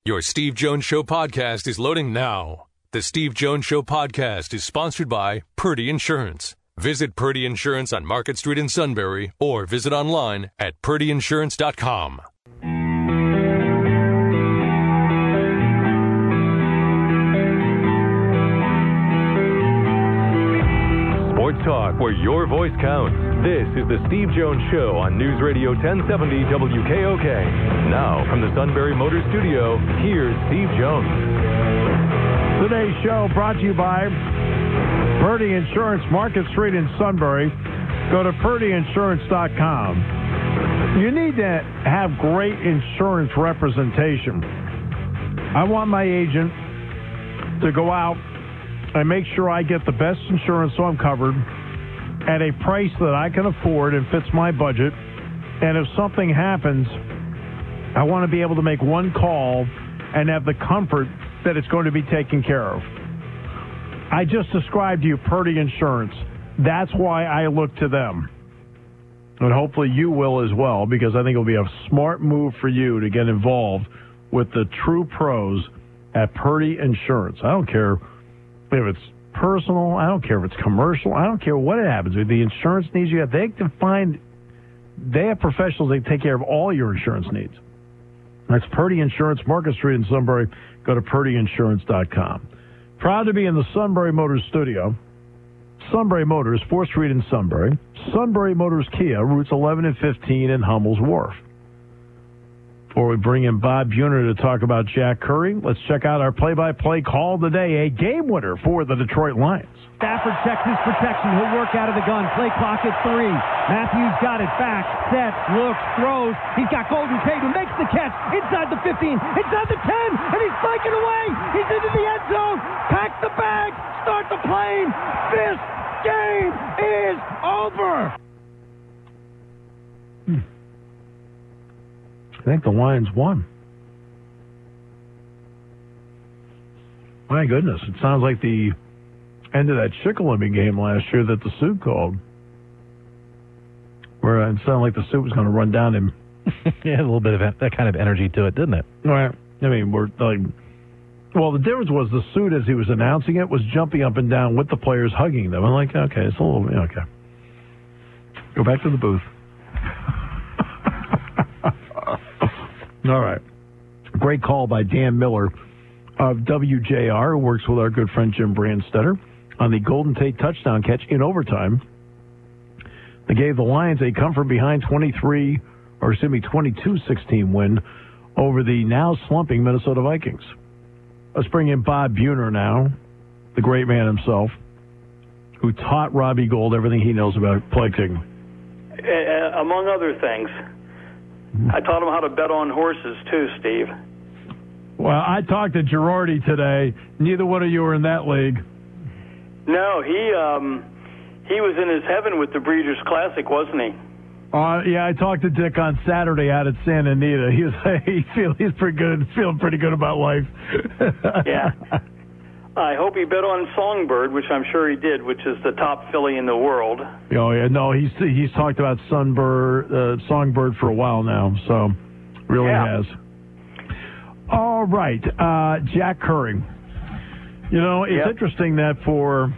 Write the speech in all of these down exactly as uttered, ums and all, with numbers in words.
Your Steve Jones Show podcast is loading now. The Steve Jones Show podcast is sponsored by Purdy Insurance. Visit Purdy Insurance on Market Street in Sunbury or visit online at purdy insurance dot com. Sports talk where your voice counts. This is the Steve Jones Show on News Radio ten seventy W K O K. Now, from the Sunbury Motor Studio, here's Steve Jones. Today's show brought to you by Purdy Insurance, Market Street in Sunbury. Go to purdy insurance dot com. You need to have great insurance representation. I want my agent to go out and make sure I get the best insurance so I'm covered at a price that I can afford and fits my budget. And if something happens, I want to be able to make one call and have the comfort that it's going to be taken care of. I just described to you Purdy Insurance. That's why I look to them. And hopefully you will as well, because I think it'll be a smart move for you to get involved with the true pros at Purdy Insurance. I don't care if it's personal, I don't care if it's commercial, I don't care what it happens with the insurance needs you have. They can find, they have professionals that take care of all your insurance needs. That's Purdy Insurance, Market Street in Sunbury. Go to purdy insurance dot com. Proud to be in the Sunbury Motors studio. Sunbury Motors, fourth Street in Sunbury. Sunbury Motors Kia, routes eleven and fifteen in Hummel's Wharf. Before we bring in Bob Buhner to talk about Jack Curry, let's check out our play-by-play call today, a game winner for the Detroit Lions. Stafford checks his protection. He'll work out of the gun. Play clock at three. Matthews got it back. Set. Looks. Throws. He's got Golden Tate who makes the catch. Inside the fifteen. Inside the ten. And he's breaking away. He's into the end zone. Pack the bag. Start the plane. This game is over. Hmm. I think the Lions won. My goodness, it sounds like the end of that Shikellamy game last year that the Sioux called, where it sounded like the Sioux was going to run down him. Yeah, a little bit of that kind of energy to it, didn't it? Right. I mean, we're like, well, the difference was the Sioux, as he was announcing it, was jumping up and down with the players, hugging them. I'm like, okay, it's a little, okay. Go back to the booth. All right. Great call by Dan Miller of W J R, who works with our good friend Jim Brandstetter on the Golden Tate touchdown catch in overtime. They gave the Lions a come from behind twenty-three, or excuse me, twenty-two sixteen win over the now slumping Minnesota Vikings. Let's bring in Bob Buhner now, the great man himself, who taught Robbie Gould everything he knows about play kicking. Uh, among other things. I taught him how to bet on horses, too, Steve. Well, I talked to Girardi today. Neither one of you were in that league. No, he um, he was in his heaven with the Breeders' Classic, wasn't he? Uh, yeah, I talked to Dick on Saturday out at Santa Anita. He was he feel he's pretty good, feeling pretty good about life. Yeah. I hope he bet on Songbird, which I'm sure he did, which is the top filly in the world. Oh, yeah. No, he's he's talked about Sunbird, uh, Songbird for a while now, so really yeah. has. All right, uh, Jack Curry. You know, it's yep. interesting that for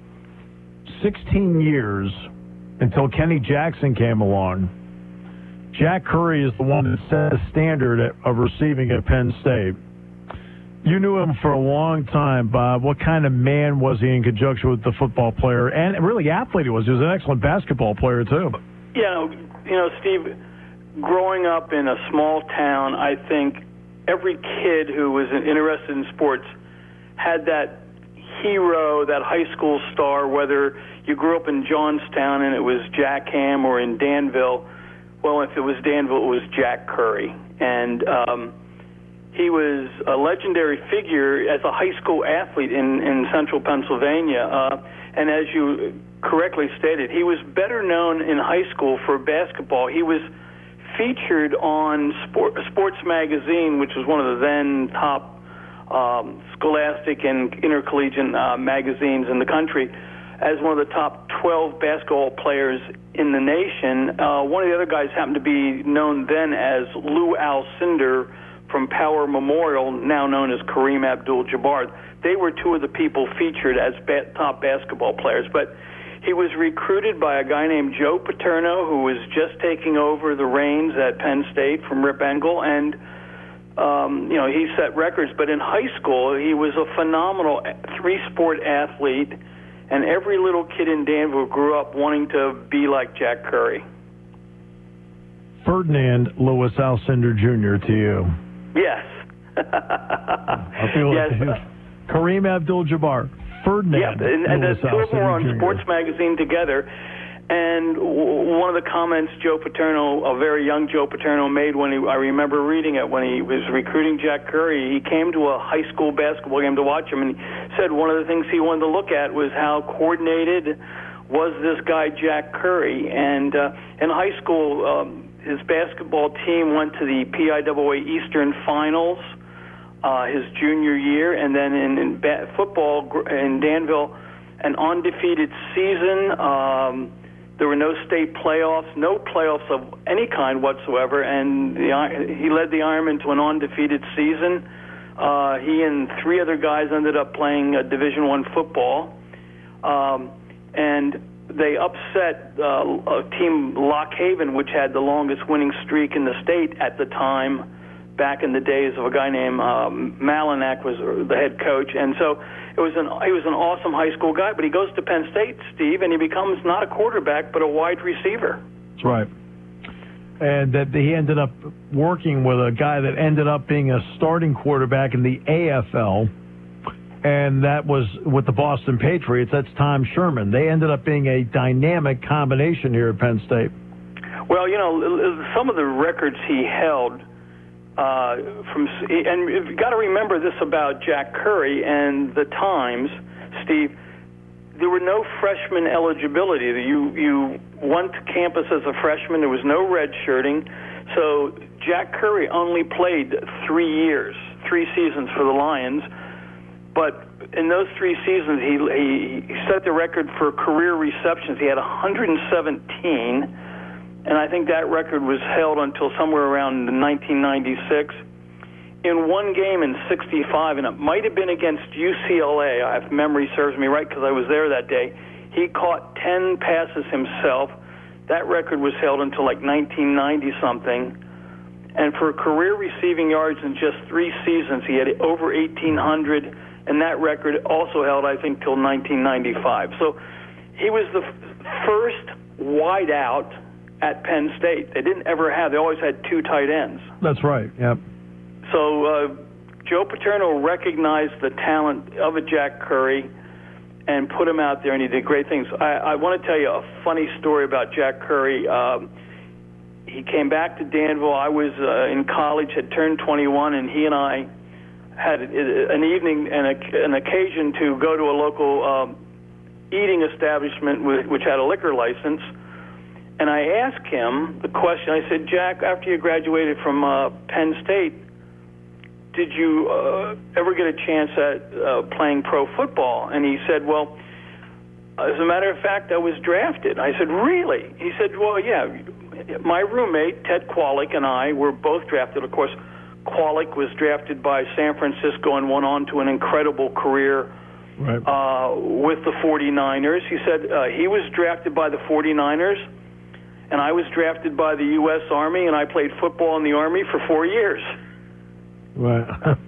sixteen years, until Kenny Jackson came along, Jack Curry is the one that set the standard of receiving at Penn State. You knew him for a long time, Bob. What kind of man was he in conjunction with the football player? And really athlete he was. He was an excellent basketball player, too. You know, you know, Steve, growing up in a small town, I think every kid who was interested in sports had that hero, that high school star, whether you grew up in Johnstown and it was Jack Ham or in Danville. Well, if it was Danville, it was Jack Curry. And um he was a legendary figure as a high school athlete in, in central Pennsylvania. Uh, and as you correctly stated, he was better known in high school for basketball. He was featured on Sport, Sports Magazine, which was one of the then top um, scholastic and intercollegiate uh, magazines in the country, as one of the top twelve basketball players in the nation. Uh, one of the other guys happened to be known then as Lou Alcindor, from Power Memorial, now known as Kareem Abdul-Jabbar. They were two of the people featured as ba- top basketball players. But he was recruited by a guy named Joe Paterno, who was just taking over the reins at Penn State from Rip Engel, and um, you know, he set records. But in high school, he was a phenomenal three-sport athlete, and every little kid in Danville grew up wanting to be like Jack Curry. Ferdinand Lewis Alcindor Junior to you. Yes. I feel yes. like Kareem Abdul-Jabbar. Ferdinand. Yeah, and, and the Lewis two of them were on Alcindor Sports Magazine together. And w- one of the comments Joe Paterno, a very young Joe Paterno, made when he, I remember reading it, when he was recruiting Jack Curry, he came to a high school basketball game to watch him, and he said one of the things he wanted to look at was how coordinated was this guy Jack Curry. And uh, in high school, um, his basketball team went to the P I A A Eastern Finals uh, his junior year, and then in, in ba- football in Danville, an undefeated season. Um, there were no state playoffs, no playoffs of any kind whatsoever, and the, he led the Ironmen to an undefeated season. Uh, he and three other guys ended up playing uh, Division One football, um, and they upset uh, a team, Lock Haven, which had the longest winning streak in the state at the time, back in the days of a guy named um, Malinak was the head coach. And so it was an he was an awesome high school guy, but he goes to Penn State, Steve, and he becomes not a quarterback, but a wide receiver. That's right. And that he ended up working with a guy that ended up being a starting quarterback in the A F L, and that was with the Boston Patriots. That's Tom Sherman. They ended up being a dynamic combination here at Penn State. Well, you know, some of the records he held uh, from, and you've got to remember this about Jack Curry and the Times, Steve. There were no freshman eligibility. You you went to campus as a freshman. There was no redshirting. So Jack Curry only played three years, three seasons for the Lions. But in those three seasons, he, he set the record for career receptions. He had one hundred seventeen, and I think that record was held until somewhere around nineteen ninety-six. In one game in sixty-five, and it might have been against U C L A, if memory serves me right, because I was there that day, he caught ten passes himself. That record was held until like nineteen ninety-something. And for career receiving yards in just three seasons, he had over eighteen hundred, and that record also held, I think, till nineteen ninety-five. So he was the f- first wide out at Penn State. They didn't ever have, they always had two tight ends. That's right, yep. So uh, Joe Paterno recognized the talent of a Jack Curry and put him out there, and he did great things. I, I want to tell you a funny story about Jack Curry. Um, he came back to Danville. I was uh, in college, had turned twenty-one, and he and I had an evening and a, an occasion to go to a local um, eating establishment with, which had a liquor license. And I asked him the question. I said, Jack, after you graduated from uh, Penn State, did you uh, ever get a chance at uh, playing pro football? And he said, well, as a matter of fact, I was drafted. I said, really? He said, well, yeah. My roommate, Ted Kwolek, and I were both drafted. Of course, Kwolek was drafted by San Francisco and went on to an incredible career right. uh, with the forty-niners. He said uh, he was drafted by the forty-niners, and I was drafted by the U S Army, and I played football in the Army for four years. Right.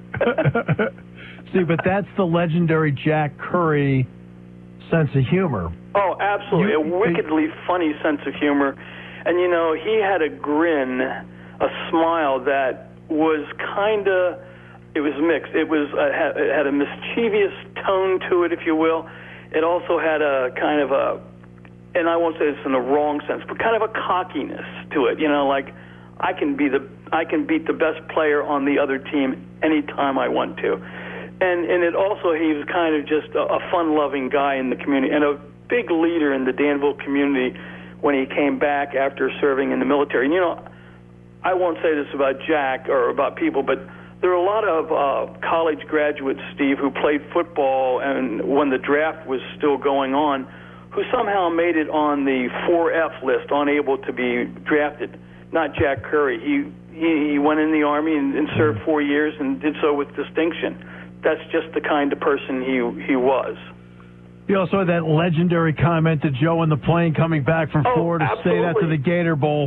See, but that's the legendary Jack Curry sense of humor. Oh, absolutely. You, a wickedly it, funny sense of humor. And, you know, he had a grin, a smile that was kind of, it was mixed. It was uh, had, it had a mischievous tone to it, if you will. It also had a kind of a, and I won't say this in the wrong sense, but kind of a cockiness to it. You know, like, I can be the I can beat the best player on the other team anytime I want to. And and it also, he was kind of just a, a fun-loving guy in the community and a big leader in the Danville community when he came back after serving in the military. And, you know, I won't say this about Jack or about people, but there are a lot of uh, college graduates, Steve, who played football and when the draft was still going on, who somehow made it on the four F list, unable to be drafted. Not Jack Curry. He he, he went in the Army and, and served four years and did so with distinction. That's just the kind of person he he was. You also had that legendary comment to Joe on the plane coming back from Oh, Florida State after the Gator Bowl.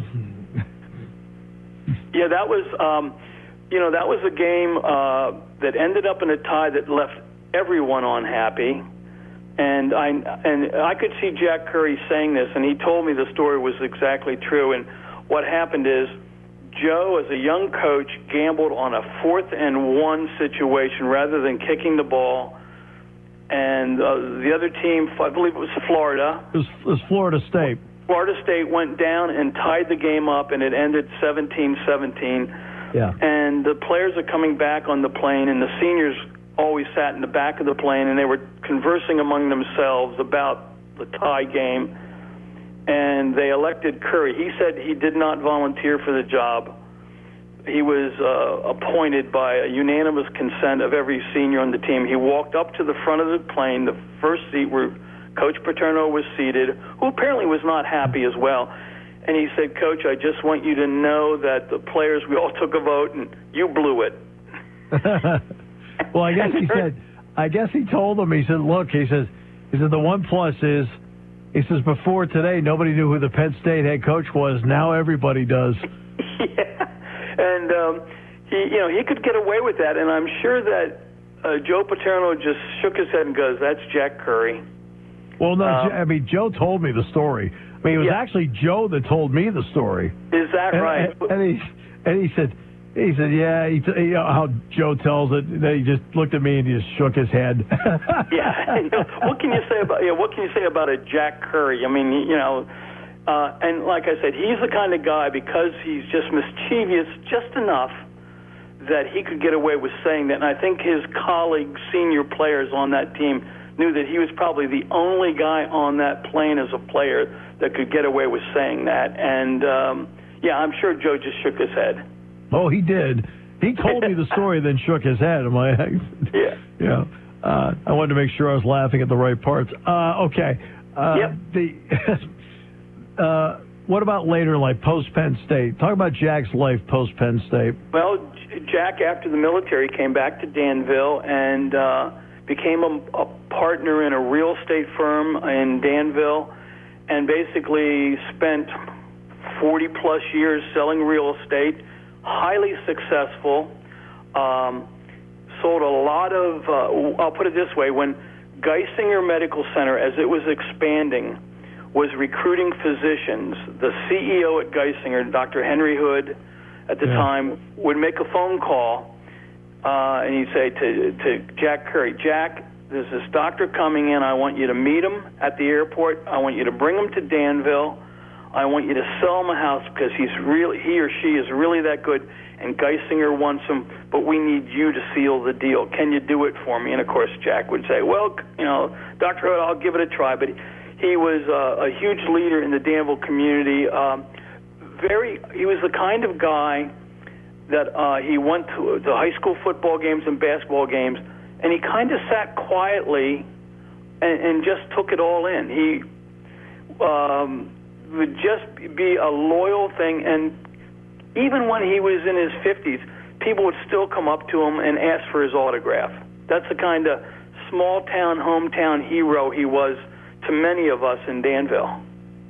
Yeah, that was, um, you know, that was a game uh, that ended up in a tie that left everyone unhappy. And I and I could see Jack Curry saying this, and he told me the story was exactly true. And what happened is Joe, as a young coach, gambled on a fourth and one situation rather than kicking the ball. And uh, the other team, I believe it was Florida. It was, it was Florida State. Florida State went down and tied the game up, and it ended seventeen seventeen. Yeah. And the players are coming back on the plane, and the seniors always sat in the back of the plane, and they were conversing among themselves about the tie game. And they elected Curry. He said he did not volunteer for the job. He was uh, appointed by a unanimous consent of every senior on the team. He walked up to the front of the plane, the first seat where Coach Paterno was seated, who apparently was not happy as well. And he said, Coach, I just want you to know that the players, we all took a vote, and you blew it. Well, I guess he said, I guess he told them, he said, look, he says, he said, the one plus is, he says, before today, nobody knew who the Penn State head coach was. Now everybody does. Yeah. And, um, he, you know, he could get away with that. And I'm sure that uh, Joe Paterno just shook his head and goes, that's Jack Curry. Well, no, Um, I mean, Joe told me the story. I mean, it was yeah. actually Joe that told me the story. Is that and, right? And, and he and he said, he said, yeah. He, you know how Joe tells it. Then he just looked at me and he just shook his head. Yeah. You know, what can you say about yeah? What can you say about a Jack Curry? I mean, you know, uh, and like I said, he's the kind of guy, because he's just mischievous just enough that he could get away with saying that. And I think his colleagues, senior players on that team, knew that he was probably the only guy on that plane as a player that could get away with saying that. And um, yeah, I'm sure Joe just shook his head. Oh, he did. He told me the story, then shook his head. Am I? Yeah. You know, uh, I wanted to make sure I was laughing at the right parts. Uh, okay. Uh, Yep. The uh, what about later, like post Penn State? Talk about Jack's life post Penn State. Well, J- Jack, after the military, came back to Danville and uh, became a, a partner in a real estate firm in Danville, and basically spent forty plus years selling real estate. Highly successful, um, sold a lot of, uh, I'll put it this way, when Geisinger Medical Center, as it was expanding, was recruiting physicians, the C E O at Geisinger, Doctor Henry Hood, at the yeah. time, would make a phone call, uh, and he'd say to, to Jack Curry, Jack, there's this doctor coming in. I want you to meet him at the airport. I want you to bring him to Danville. I want you to sell him a house because he's really, he or she is really that good, and Geisinger wants him, but we need you to seal the deal. Can you do it for me? And, of course, Jack would say, well, you know, Doctor Hood, I'll give it a try. But he was uh, a huge leader in the Danville community. Um, very, he was the kind of guy that uh, he went to the high school football games and basketball games, and he kind of sat quietly and, and just took it all in. He um, would just be a loyal thing, and even when he was in his fifties, people would still come up to him and ask for his autograph. That's the kind of small-town, hometown hero he was to many of us in Danville.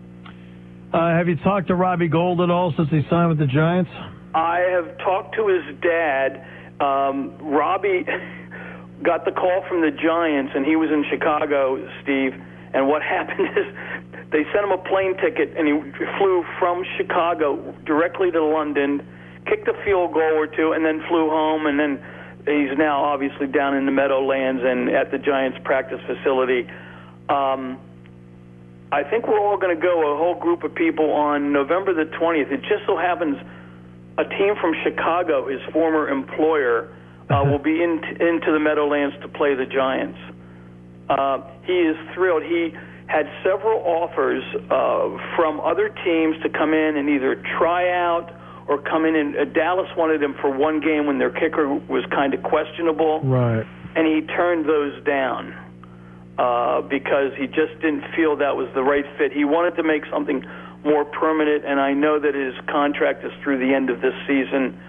Uh, have you talked to Robbie Gould at all since he signed with the Giants? I have talked to his dad. Um, Robbie got the call from the Giants, and he was in Chicago, Steve, and what happened is they sent him a plane ticket, and he flew from Chicago directly to London, kicked a field goal or two, and then flew home, and then he's now obviously down in the Meadowlands and at the Giants practice facility. Um, I think we're all going to go, a whole group of people, on November the twentieth. It just so happens a team from Chicago, his former employer, uh, will be in, into the Meadowlands to play the Giants. Uh, he is thrilled. He had several offers uh, from other teams to come in and either try out or come in, and uh, Dallas wanted him for one game when their kicker was kind of questionable. Right. And he turned those down uh, because he just didn't feel that was the right fit. He wanted to make something more permanent, and I know that his contract is through the end of this season,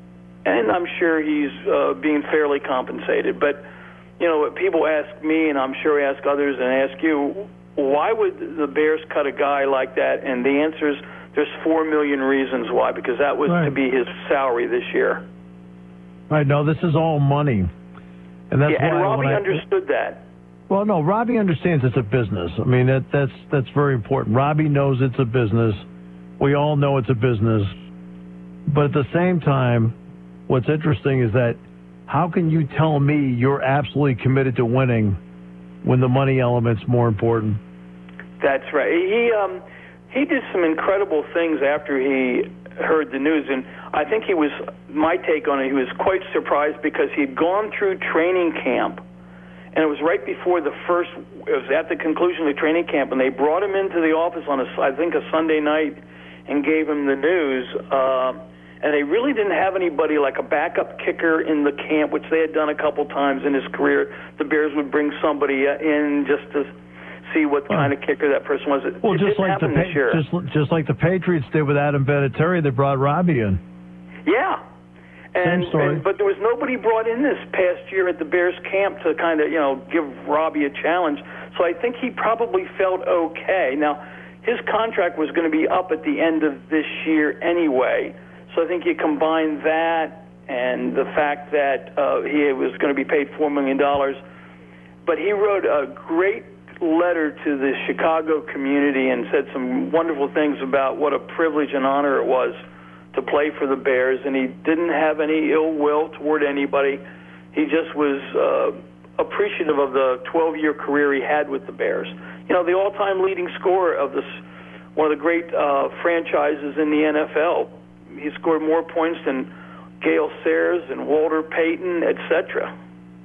and I'm sure he's uh, being fairly compensated. But, you know, people ask me, and I'm sure ask others and ask you, why would the Bears cut a guy like that? And the answer is there's four million reasons why, because that was right. to be his salary this year. Right, no, this is all money. And that's yeah, why and Robbie I, understood that. Well, no, Robbie understands it's a business. I mean, that, that's that's very important. Robbie knows it's a business. We all know it's a business. But at the same time, what's interesting is that how can you tell me you're absolutely committed to winning when the money element's more important? That's right. He um, he did some incredible things after he heard the news, and I think he was, my take on it, he was quite surprised because he had gone through training camp, and it was right before the first, it was at the conclusion of the training camp, and they brought him into the office on, a, I think, a Sunday night and gave him the news, uh, and they really didn't have anybody like a backup kicker in the camp, which they had done a couple times in his career. The Bears would bring somebody in just to see what kind of kicker that person was. It, well, it just didn't like the happen this year. just just like the Patriots did with Adam Vinatieri, they brought Robbie in. Yeah, and, Same story. and but there was nobody brought in this past year at the Bears camp to kind of you know give Robbie a challenge. So I think he probably felt okay. Now his contract was going to be up at the end of this year anyway. So I think you combine that and the fact that uh, he was going to be paid four million dollars. But he wrote a great letter to the Chicago community and said some wonderful things about what a privilege and honor it was to play for the Bears. And he didn't have any ill will toward anybody. He just was uh, appreciative of the twelve-year career he had with the Bears. You know, the all-time leading scorer of this, one of the great uh, franchises in the N F L. He scored more points than Gale Sayers and Walter Payton, et cetera.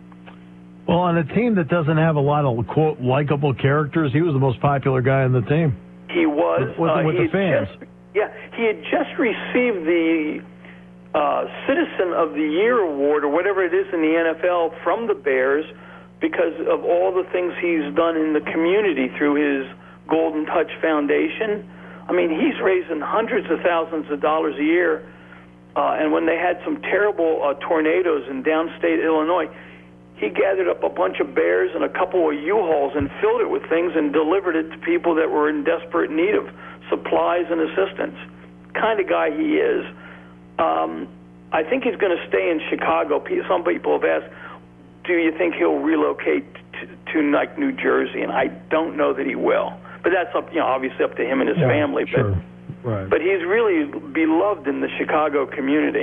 Well, on a team that doesn't have a lot of, quote, likable characters, he was the most popular guy on the team. He was. With, with, uh, with the fans. Just, yeah, he had just received the uh, Citizen of the Year award, or whatever it is in the N F L, from the Bears because of all the things he's done in the community through his Golden Touch Foundation. I mean, he's raising hundreds of thousands of dollars a year, uh, and when they had some terrible uh, tornadoes in downstate Illinois, he gathered up a bunch of bears and a couple of U-Hauls and filled it with things and delivered it to people that were in desperate need of supplies and assistance. Kind of guy he is. Um, I think he's going to stay in Chicago. Some people have asked, do you think he'll relocate to, to like New Jersey? And I don't know that he will. But that's up, you know, obviously up to him and his yeah, family. Sure. But, right. but he's really beloved in the Chicago community.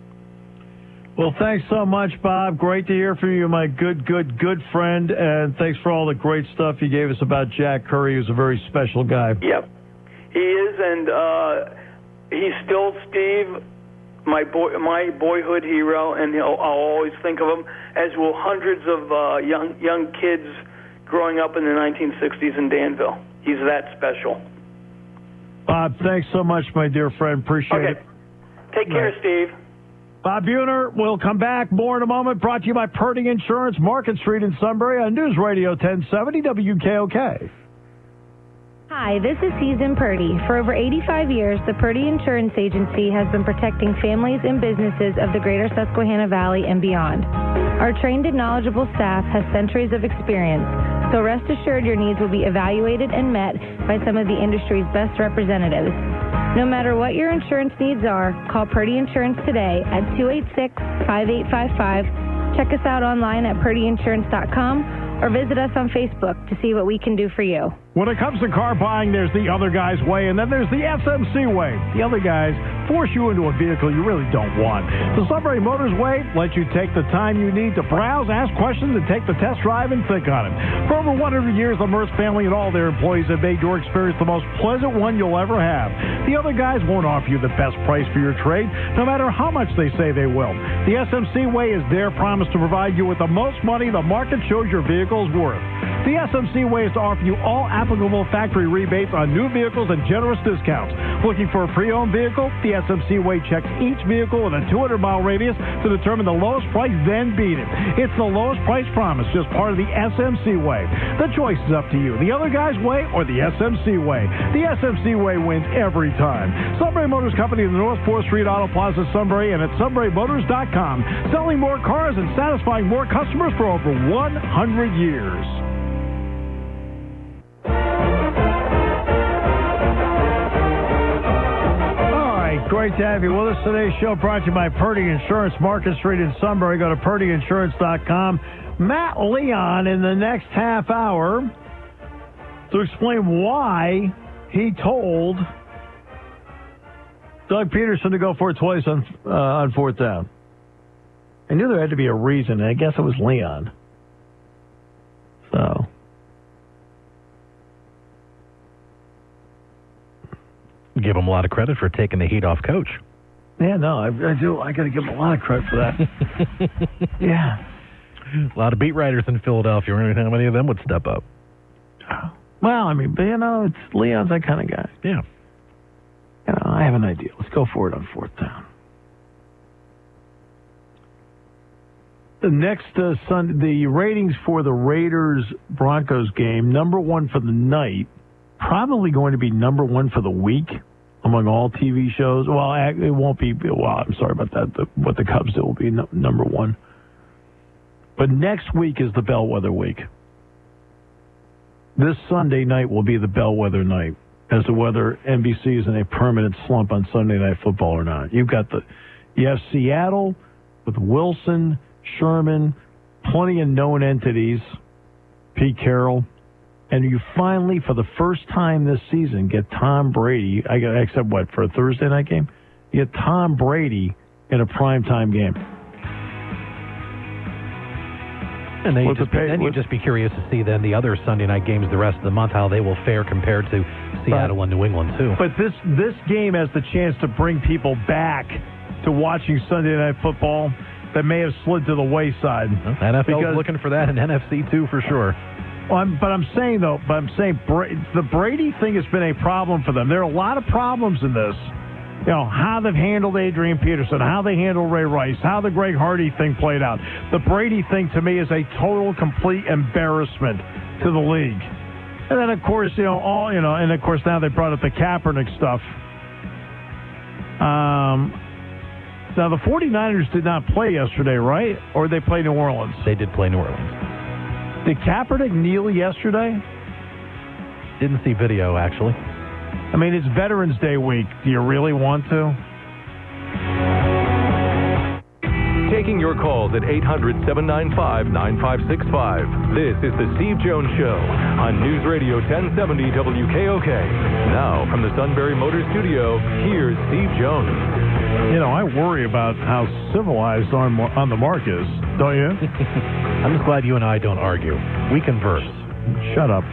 Well, thanks so much, Bob. Great to hear from you, my good, good, good friend. And thanks for all the great stuff you gave us about Jack Curry. He was a very special guy. Yep, he is, and uh, he's still, Steve, my boy, my boyhood hero, and I'll always think of him, as will hundreds of uh, young young kids growing up in the nineteen sixties in Danville. He's that special. Bob, thanks so much, my dear friend. Appreciate okay. it. Take care, right. Steve. Bob Buhner, we'll come back. More in a moment. Brought to you by Purdy Insurance, Market Street in Sunbury on News Radio ten seventy W K O K. Hi, this is Susan Purdy. For over eighty-five years, the Purdy Insurance Agency has been protecting families and businesses of the greater Susquehanna Valley and beyond. Our trained and knowledgeable staff has centuries of experience, so rest assured your needs will be evaluated and met by some of the industry's best representatives. No matter what your insurance needs are, call Purdy Insurance today at two eight six, five eight five five. Check us out online at purdy insurance dot com or visit us on Facebook to see what we can do for you. When it comes to car buying, there's the other guy's way, and then there's the S M C way. The other guys force you into a vehicle you really don't want. The Sunbury Motors way lets you take the time you need to browse, ask questions, and take the test drive and think on it. For over one hundred years, the Merce family and all their employees have made your experience the most pleasant one you'll ever have. The other guys won't offer you the best price for your trade, no matter how much they say they will. The S M C way is their promise to provide you with the most money the market shows your vehicle's worth. The S M C way is to offer you all applicable factory rebates on new vehicles and generous discounts. Looking for a pre-owned vehicle? The S M C way checks each vehicle with a two hundred mile radius to determine the lowest price, then beat it. It's the lowest price promise, just part of the S M C way. The choice is up to you. The other guy's way or the S M C way. The S M C way wins every time. Sunbury Motors Company in the North fourth Street Auto Plaza, Sunbury, and at sunbury motors dot com. Selling more cars and satisfying more customers for over one hundred years. Great to have you with us. Today's show brought to you by Purdy Insurance, Market Street in Sunbury. Go to purdy insurance dot com. Matt Leon in the next half hour to explain why he told Doug Peterson to go for it twice on, uh, on fourth down. I knew there had to be a reason, and I guess it was Leon. So... give him a lot of credit for taking the heat off Coach. Yeah, no, I, I do. I got to give him a lot of credit for that. Yeah. A lot of beat writers in Philadelphia. How many of them would step up? Well, I mean, but, you know, it's Leon's that kind of guy. Yeah. You know, I have an idea. Let's go for it on fourth down. The next uh, Sunday, the ratings for the Raiders-Broncos game, number one for the night, probably going to be number one for the week among all T V shows. Well, it won't be. Well, I'm sorry about that. The, what the Cubs do will be no, number one. But next week is the bellwether week. This Sunday night will be the bellwether night as to whether N B C is in a permanent slump on Sunday Night Football or not. You've got the, you have Seattle with Wilson, Sherman, plenty of known entities, Pete Carroll. And you finally, for the first time this season, get Tom Brady, I got except what, for a Thursday night game? You get Tom Brady in a primetime game. And then, you just, pay, then you'd just be curious to see then the other Sunday night games the rest of the month, how they will fare compared to Seattle but, and New England, too. But this, this game has the chance to bring people back to watching Sunday Night Football that may have slid to the wayside. Well, N F L is looking for that, and N F C, too, for sure. Well, I'm, but I'm saying, though, but I'm saying Bra- the Brady thing has been a problem for them. There are a lot of problems in this. You know, how they've handled Adrian Peterson, how they handled Ray Rice, how the Greg Hardy thing played out. The Brady thing, to me, is a total, complete embarrassment to the league. And then, of course, you know, all, you know, and, of course, now they brought up the Kaepernick stuff. Um, now, the 49ers did not play yesterday, right? Or did they play New Orleans? They did play New Orleans. Did Kaepernick kneel yesterday? Didn't see video, actually. I mean, it's Veterans Day week. Do you really want to? Taking your calls at eight hundred, seven nine five, nine five six five. This is the Steve Jones Show on News Radio ten seventy W K O K. Now, from the Sunbury Motor Studio, here's Steve Jones. You know, I worry about how civilized on, on the mark is, don't you? I'm just glad you and I don't argue. We converse. Shut up.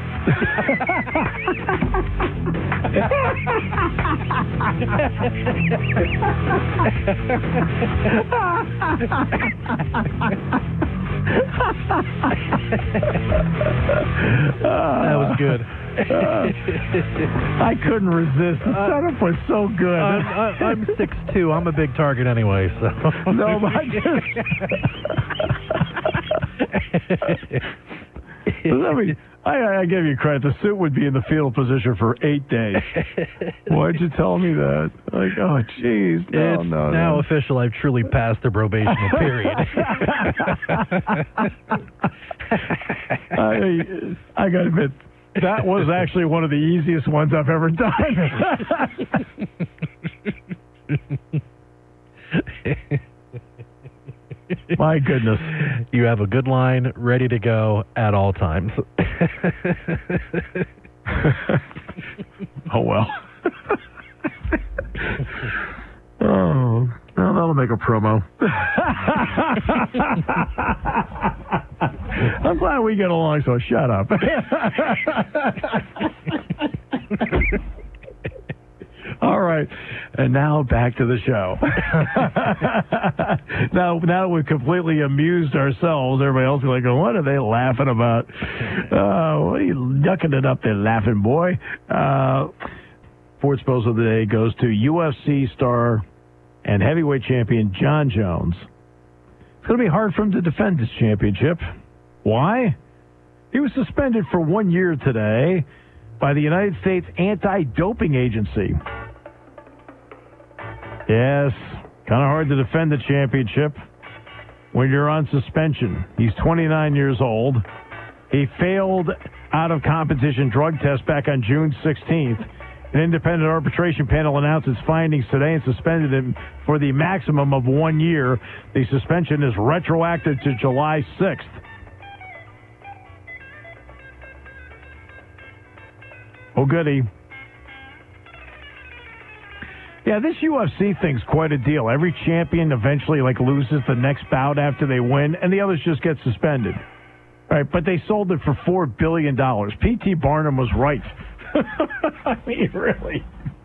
That was good. uh, I couldn't resist. The setup was so good. I'm, I'm six two. I'm a big target anyway. So no, but I just. Let me. I, I give you credit. The suit would be in the field position for eight days. Why'd you tell me that? Like, oh, jeez. No, it's no, now no. official. I've truly passed the probational period. I, I got to admit, that was actually one of the easiest ones I've ever done. My goodness. You have a good line ready to go at all times. Oh, well. Oh, well, that'll make a promo. I'm glad we get along, so shut up. All right. And now back to the show. now, now we've completely amused ourselves. Everybody else is like, what are they laughing about? Uh, what are you yucking it up there, laughing boy? Uh, Fourth Post of the day goes to U F C star and heavyweight champion John Jones. It's going to be hard for him to defend his championship. Why? He was suspended for one year today by the United States Anti-Doping Agency. Yes, kind of hard to defend the championship when you're on suspension. He's twenty-nine years old. He failed out-of-competition drug test back on June sixteenth. An independent arbitration panel announced its findings today and suspended him for the maximum of one year. The suspension is retroactive to July sixth. Oh, goody. Yeah, this U F C thing's quite a deal. Every champion eventually, like, loses the next bout after they win, and the others just get suspended. All right, but they sold it for four billion dollars. P T. Barnum was right. I mean, really.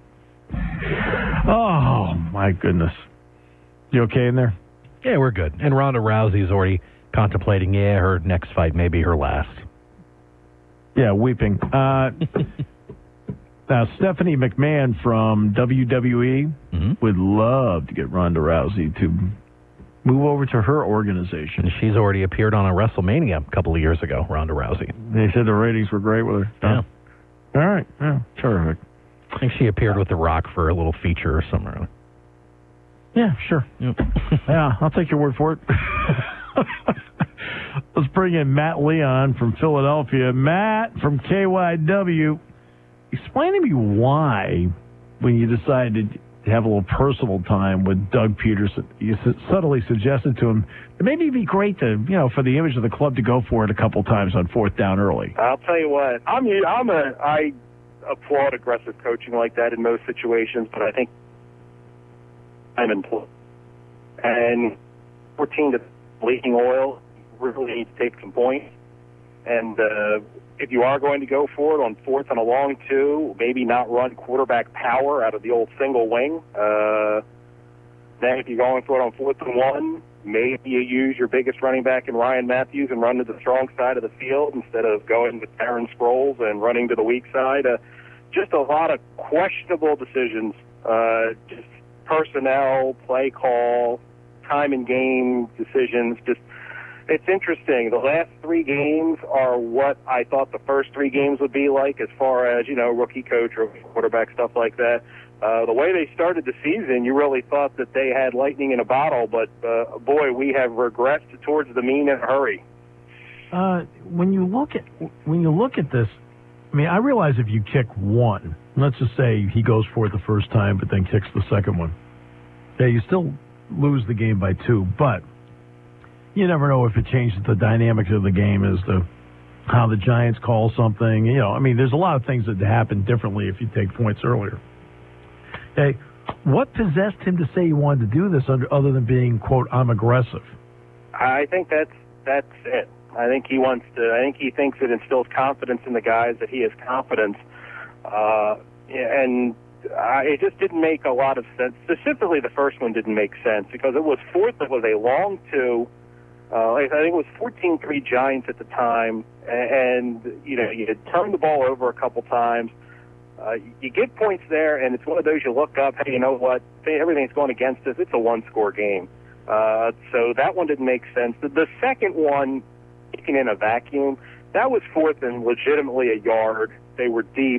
Oh, my goodness. You okay in there? Yeah, we're good. And Ronda Rousey's already contemplating, yeah, her next fight may be her last. Yeah, weeping. Uh, now, Stephanie McMahon from W W E mm-hmm. would love to get Ronda Rousey to move over to her organization. And she's already appeared on a WrestleMania a couple of years ago, Ronda Rousey. They said the ratings were great with her. Yeah. All right. Yeah, terrific. I think she appeared with The Rock for a little feature or something. Yeah, sure. Yep. Yeah, I'll take your word for it. Let's bring in Matt Leon from Philadelphia. Matt from K Y W. Explain to me why, when you decided to have a little personal time with Doug Peterson, you subtly suggested to him it may be great to, you know, for the image of the club to go for it a couple times on fourth down early. I'll tell you what, I'm I'm a I applaud aggressive coaching like that in most situations, but I think I'm in play. And fourteen to leaking oil, you really need to take some points. And uh, if you are going to go for it on fourth and a long two, maybe not run quarterback power out of the old single wing. Uh, then if you're going for it on fourth and one, maybe you use your biggest running back in Ryan Matthews and run to the strong side of the field instead of going with Darren Sproles and running to the weak side. Uh, just a lot of questionable decisions, uh, just personnel, play call, time and game decisions. Just it's interesting. The last three games are what I thought the first three games would be like as far as, you know, rookie coach, rookie quarterback, stuff like that. Uh, the way they started the season, you really thought that they had lightning in a bottle, but, uh, boy, we have regressed towards the mean in a hurry. Uh, when you look at when you look at this, I mean, I realize if you kick one, let's just say he goes for it the first time, but then kicks the second one, yeah, you still lose the game by two, but you never know if it changes the dynamics of the game as to how the Giants call something. You know, I mean, there's a lot of things that happen differently if you take points earlier. Hey, what possessed him to say he wanted to do this under, other than being, quote, I'm aggressive? I think that's that's it. I think he wants to. I think he thinks it instills confidence in the guys that he has confidence, uh, and uh, it just didn't make a lot of sense. Specifically, the first one didn't make sense because it was fourth. It was a long two. Uh, I think it was fourteen three Giants at the time, and, you know, you had turned the ball over a couple times. Uh, you get points there, and it's one of those you look up, hey, you know what, everything's going against us. It's a one-score game. Uh, so that one didn't make sense. The, the second one, kicking in a vacuum, that was fourth and legitimately a yard. They were deep.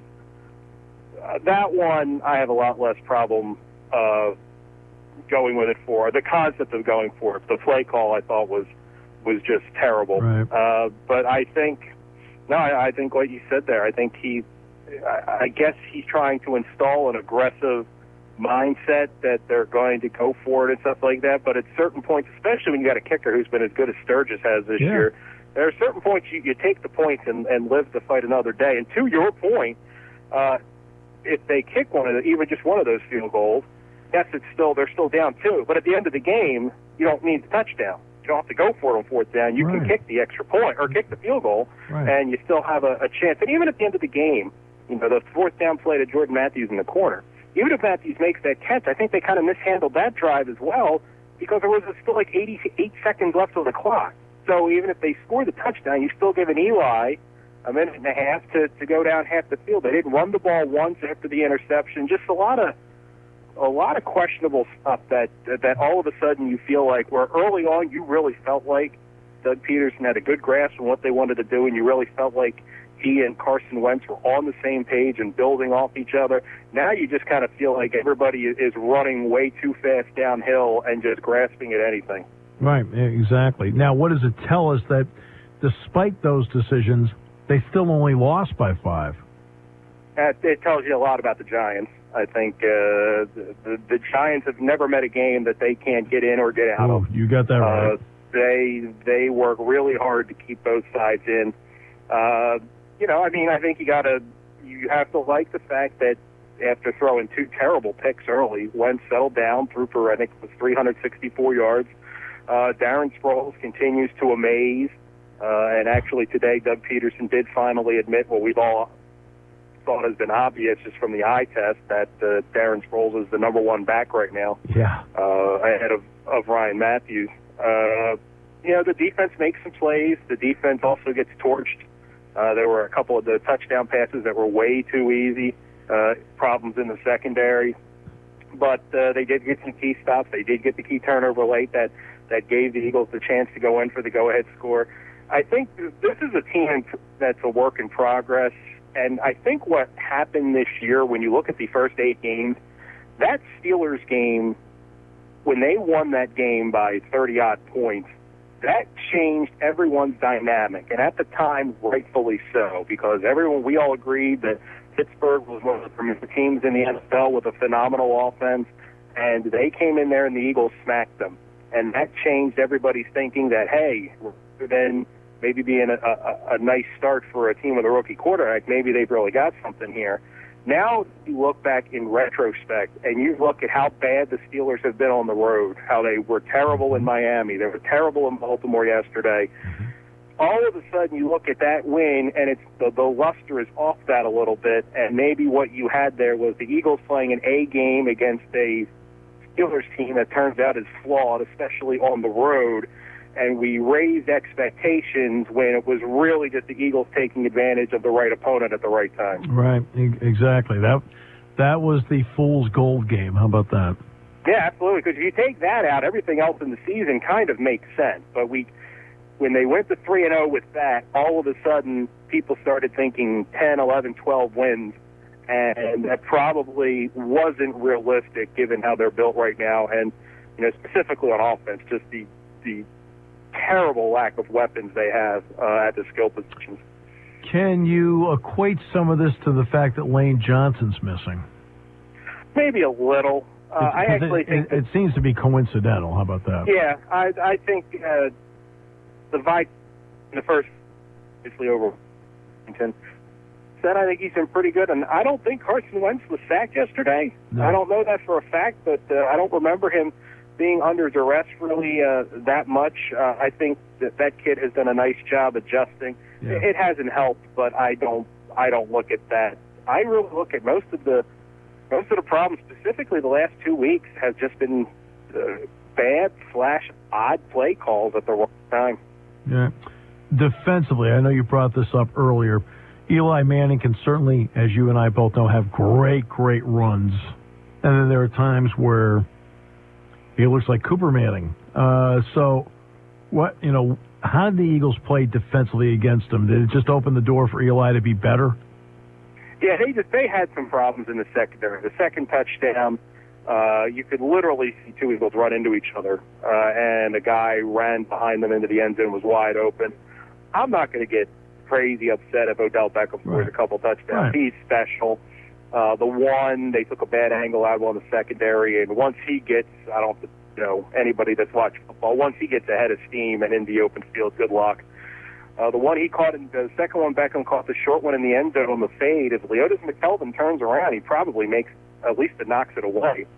Uh, that one, I have a lot less problem uh, going with it for. The concept of going for it. The play call, I thought, was was just terrible. Right. Uh, but I think, no, I, I think what you said there, I think he, I, I guess he's trying to install an aggressive mindset that they're going to go for it and stuff like that. But at certain points, especially when you got a kicker who's been as good as Sturgis has this yeah. year, there are certain points you, you take the points and, and live to fight another day. And to your point, uh, if they kick one of the, even just one of those field goals, yes, it's still they're still down two. But at the end of the game, you don't need the touchdown. You don't have to go for it on fourth down. You right. can kick the extra point or kick the field goal, right. and you still have a, a chance. And even at the end of the game, you know, the fourth down play to Jordan Matthews in the corner, even if Matthews makes that catch, I think they kind of mishandled that drive as well because there was still like eighty-eight seconds left on the clock. So even if they score the touchdown, you're still giving Eli a minute and a half to, to go down half the field. They didn't run the ball once after the interception. Just a lot of a lot of questionable stuff that that all of a sudden you feel like where early on you really felt like Doug Peterson had a good grasp on what they wanted to do, and you really felt like he and Carson Wentz were on the same page and building off each other. Now you just kind of feel like everybody is running way too fast downhill and just grasping at anything. Right, exactly. Now, what does it tell us that despite those decisions, they still only lost by five? Uh, it tells you a lot about the Giants. I think uh, the, the Giants have never met a game that they can't get in or get out oh, of. You got that right. Uh, they they work really hard to keep both sides in. Uh, you know, I mean, I think you got to you have to like the fact that after throwing two terrible picks early, Wentz settled down, threw for I think it was three hundred sixty-four yards. Uh, Darren Sproles continues to amaze, uh, and actually today Doug Peterson did finally admit what we've all thought has been obvious just from the eye test that uh, Darren Sproles is the number one back right now, yeah, uh, ahead of, of Ryan Matthews. Uh, you know, the defense makes some plays. The defense also gets torched. Uh, there were a couple of the touchdown passes that were way too easy, uh, problems in the secondary. But uh, they did get some key stops. They did get the key turnover late that, that gave the Eagles the chance to go in for the go-ahead score. I think this is a team that's a work in progress. And I think what happened this year, when you look at the first eight games, that Steelers game, when they won that game by thirty-odd points, that changed everyone's dynamic. And at the time, rightfully so, because everyone, we all agreed that Pittsburgh was one of the premier teams in the N F L with a phenomenal offense, and they came in there and the Eagles smacked them. And that changed everybody's thinking that, hey, rather than maybe being a, a, a nice start for a team with a rookie quarterback, maybe they've really got something here. Now you look back in retrospect and you look at how bad the Steelers have been on the road, how they were terrible in Miami, they were terrible in Baltimore yesterday. All of a sudden you look at that win and it's the, the luster is off that a little bit, and maybe what you had there was the Eagles playing an A game against a Steelers team that turns out is flawed, especially on the road. And we raised expectations when it was really just the Eagles taking advantage of the right opponent at the right time. Right, exactly. That that was the fool's gold game. How about that? Yeah, absolutely. Because if you take that out, everything else in the season kind of makes sense. But we, when they went to three and zero with that, all of a sudden people started thinking ten, eleven, twelve wins, and that probably wasn't realistic given how they're built right now, and you know specifically on offense, just the the terrible lack of weapons they have uh, at the skill positions. Can you equate some of this to the fact that Lane Johnson's missing? Maybe a little. Uh, I actually it, think it, it seems to be coincidental. How about that? Yeah, I, I think uh, the Vikings in the first, obviously over Washington, said I think he's been pretty good, and I don't think Carson Wentz was sacked yesterday. No. I don't know that for a fact, but uh, I don't remember him being under duress really uh, that much. Uh, I think that that kid has done a nice job adjusting. Yeah. It, it hasn't helped, but I don't. I don't look at that. I really look at most of the most of the problems. Specifically, the last two weeks have just been uh, bad slash odd play calls at the wrong time. Yeah. Defensively, I know you brought this up earlier. Eli Manning can certainly, as you and I both know, have great, great runs, and then there are times where he looks like Cooper Manning. Uh, so, what you know, how did the Eagles play defensively against him? Did it just open the door for Eli to be better? Yeah, they just they had some problems in the secondary. The second touchdown, uh, you could literally see two Eagles run into each other, uh, and a guy ran behind them into the end zone, was wide open. I'm not going to get crazy upset if Odell Beckham scores right. a couple touchdowns. Right. He's special. Uh, the one, they took a bad angle out on the secondary, and once he gets, I don't you know, anybody that's watched football, once he gets ahead of steam and into the open field, good luck. Uh, the one he caught, in the second one, Beckham caught the short one in the end zone on the fade. If Leotis McKelvin turns around, he probably makes, at least it knocks it away.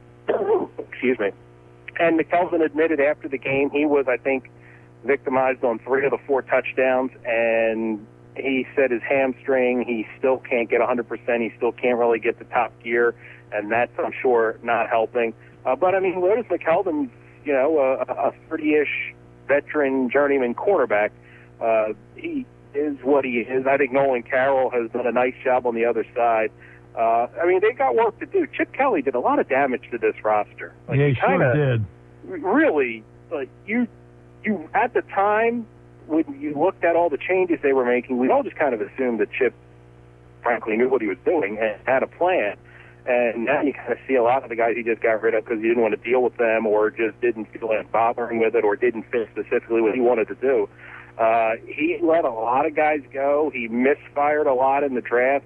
Excuse me. And McKelvin admitted after the game he was, I think, victimized on three of the four touchdowns, and he said his hamstring, he still can't get one hundred percent. He still can't really get the top gear. and that's, I'm sure, not helping. Uh, but, I mean, Lotus McKeldin's, you know, a, a thirty-ish veteran journeyman cornerback. Uh, he is what he is. I think Nolan Carroll has done a nice job on the other side. Uh, I mean, they got work to do. Chip Kelly did a lot of damage to this roster. Like, yeah, he kinda, sure did. Really, like, you, you, at the time, when you looked at all the changes they were making, we all just kind of assumed that Chip, frankly, knew what he was doing and had a plan. And now you kind of see a lot of the guys he just got rid of because he didn't want to deal with them or just didn't feel like bothering with it or didn't fit specifically what he wanted to do. Uh, he let a lot of guys go. He misfired a lot in the draft.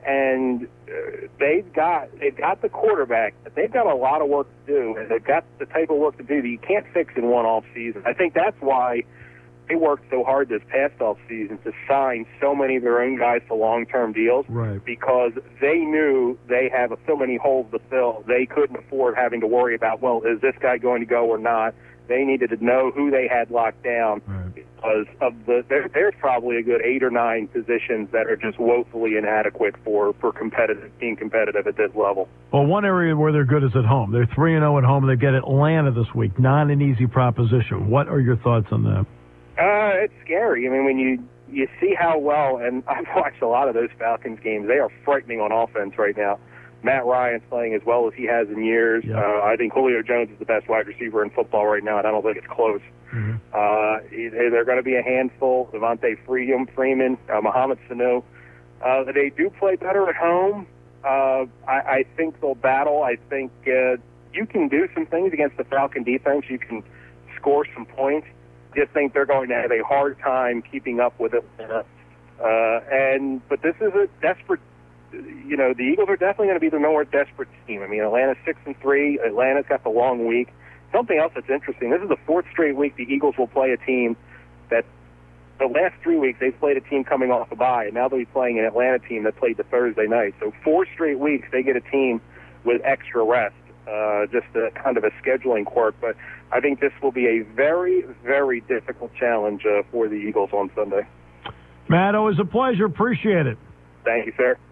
And uh, they've got they've got the quarterback, but they've got a lot of work to do, and they've got the type of work to do that you can't fix in one off season. I think that's why they worked so hard this past off season to sign so many of their own guys to long term deals, right? Because they knew they have so many holes to fill. They couldn't afford having to worry about, well, is this guy going to go or not? They needed to know who they had locked down. Right. Because of the, there, there's probably a good eight or nine positions that are just woefully inadequate for, for competitive, being competitive at this level. Well, one area where they're good is at home. They're three and zero at home. They get Atlanta this week. Not an easy proposition. What are your thoughts on that? Uh, it's scary. I mean, when you you see how well, and I've watched a lot of those Falcons games. They are frightening on offense right now. Matt Ryan's playing as well as he has in years. Yeah. Uh, I think Julio Jones is the best wide receiver in football right now, and I don't think it's close. Mm-hmm. Uh, they're going to be a handful. Devontae Freeman, Freeman, uh, Mohamed Sanu. Uh, they do play better at home. Uh, I, I think they'll battle. I think uh, you can do some things against the Falcon defense. You can score some points. Just think they're going to have a hard time keeping up with it. Uh, and but this is a desperate. You know, the Eagles are definitely going to be the more desperate team. I mean, Atlanta's six and three. Atlanta's got the long week. Something else that's interesting. This is the fourth straight week the Eagles will play a team that the last three weeks they've played a team coming off a bye, and now they'll be playing an Atlanta team that played the Thursday night. So four straight weeks they get a team with extra rest. Uh, just a kind of a scheduling quirk, but I think this will be a very, very difficult challenge uh, for the Eagles on Sunday. Matt, always a pleasure. Appreciate it. Thank you, sir.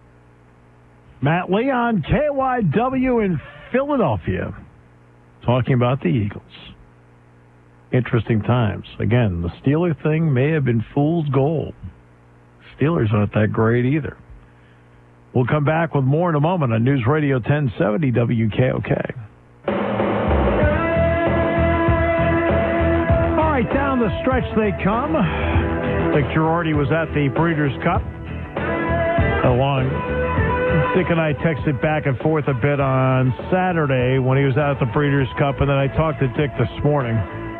Matt Leon, K Y W in Philadelphia, talking about the Eagles. Interesting times. Again, the Steeler thing may have been fool's gold. Steelers aren't that great either. We'll come back with more in a moment on News Radio ten seventy W K O K. All right, down the stretch they come. Like Girardi was at the Breeders' Cup. Along, Dick and I texted back and forth a bit on Saturday when he was out at the Breeders' Cup, and then I talked to Dick this morning.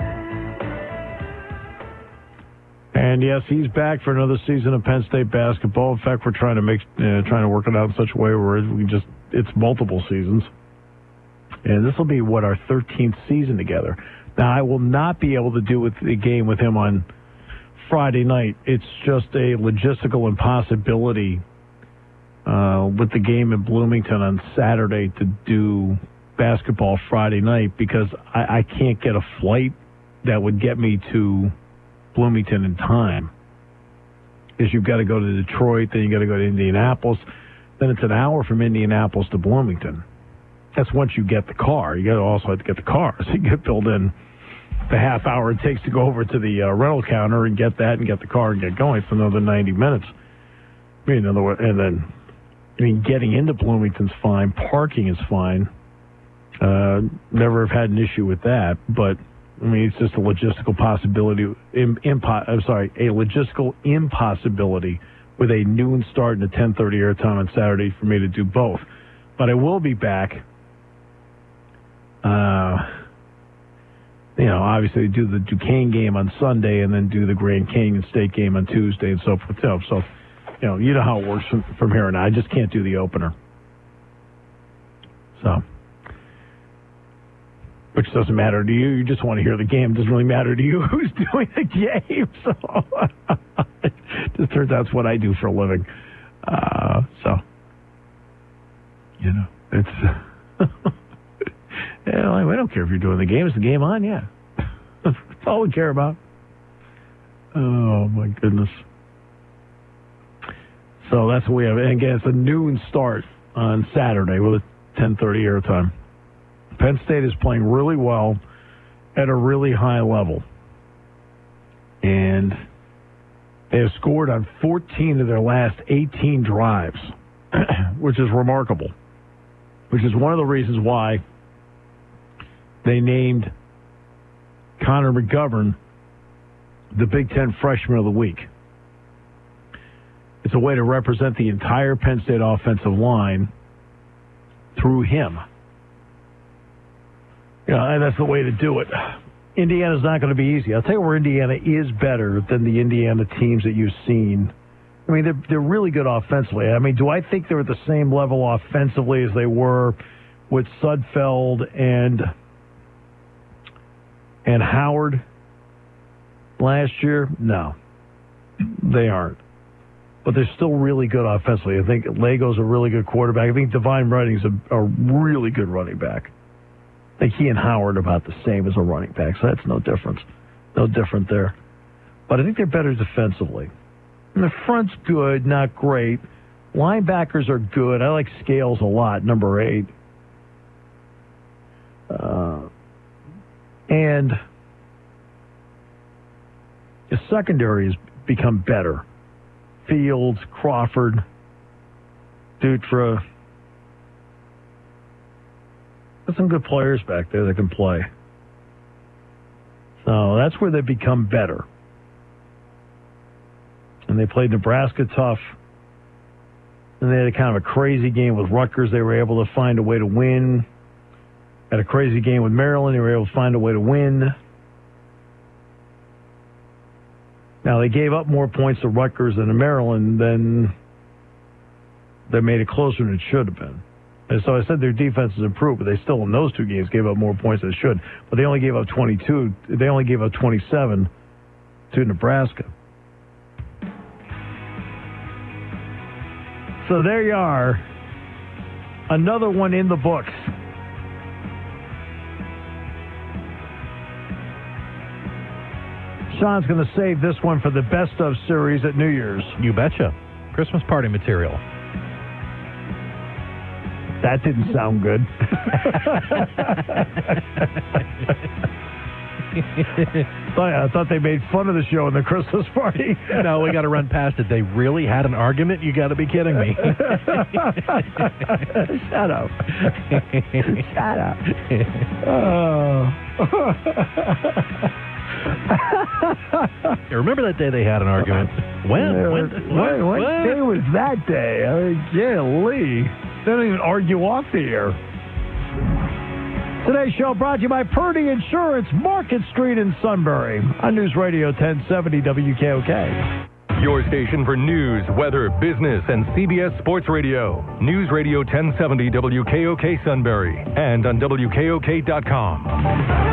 And yes, he's back for another season of Penn State basketball. In fact, we're trying to make, uh, trying to work it out in such a way where we just, it's multiple seasons. And this will be, what, our thirteenth season together. Now, I will not be able to do with the game with him on Friday night. It's just a logistical impossibility uh, with the game in Bloomington on Saturday to do basketball Friday night because I, I can't get a flight that would get me to Bloomington in time. Because you've got to go to Detroit, then you got to go to Indianapolis, then it's an hour from Indianapolis to Bloomington. That's once you get the car. You got to also have to get the car, so you get filled in the half hour it takes to go over to the uh, rental counter and get that and get the car and get going for another ninety minutes. I mean, in other words, and then I mean, getting into Bloomington's fine, parking is fine. Uh, never have had an issue with that, but. I mean, it's just a logistical possibility. Im, impo, I'm sorry, a logistical impossibility with a noon start and a ten thirty airtime on Saturday for me to do both. But I will be back. Uh, you know, obviously do the Duquesne game on Sunday and then do the Grand Canyon State game on Tuesday and so forth. So, you know, you know how it works from, from here on out. I just can't do the opener. So. Which doesn't matter to you. You just want to hear the game. It doesn't really matter to you who's doing the game. So it just turns out it's what I do for a living. Uh, so, you know, it's, yeah, we don't care if you're doing the game. Is the game on? Yeah. That's all we care about. Oh, my goodness. So that's what we have. And again, it's a noon start on Saturday with a ten thirty airtime. Penn State is playing really well at a really high level. And they have scored on fourteen of their last eighteen drives, which is remarkable, which is one of the reasons why they named Connor McGovern the Big Ten Freshman of the Week. It's a way to represent the entire Penn State offensive line through him. Yeah, and that's the way to do it. Indiana's not going to be easy. I'll tell you where Indiana is better than the Indiana teams that you've seen. I mean, they're, they're really good offensively. I mean, do I think they're at the same level offensively as they were with Sudfeld and and Howard last year? No, they aren't. But they're still really good offensively. I think Lego's a really good quarterback. I think Divine Writing's a, a really good running back. I think he and Howard are about the same as a running back, so that's no difference. No different there. But I think they're better defensively. And the front's good, not great. Linebackers are good. I like Scales a lot, number eight. Uh, and the secondary has become better. Fields, Crawford, Dutra. There's some good players back there that can play. So that's where they become better. And they played Nebraska tough. And they had a kind of a crazy game with Rutgers. They were able to find a way to win. Had a crazy game with Maryland. They were able to find a way to win. Now, they gave up more points to Rutgers than to Maryland, than they made it closer than it should have been. And so I said their defense has improved, but they still, in those two games, gave up more points than they should. But they only gave up twenty-two. They only gave up twenty-seven to Nebraska. So there you are. Another one in the books. Sean's going to save this one for the best of series at New Year's. You betcha. Christmas party material. That didn't sound good. I thought they made fun of the show in the Christmas party. No, we got to run past it. They really had an argument? You got to be kidding me. Shut up. Shut up. Oh. You remember that day they had an argument? When? Yeah, when, when, what, what day was that day? I mean, golly. They don't even argue off the air. Today's show brought to you by Purdy Insurance, Market Street in Sunbury, on News Radio ten seventy W K O K. Your station for news, weather, business, and C B S Sports Radio. News Radio ten seventy W K O K Sunbury and on W K O K dot com.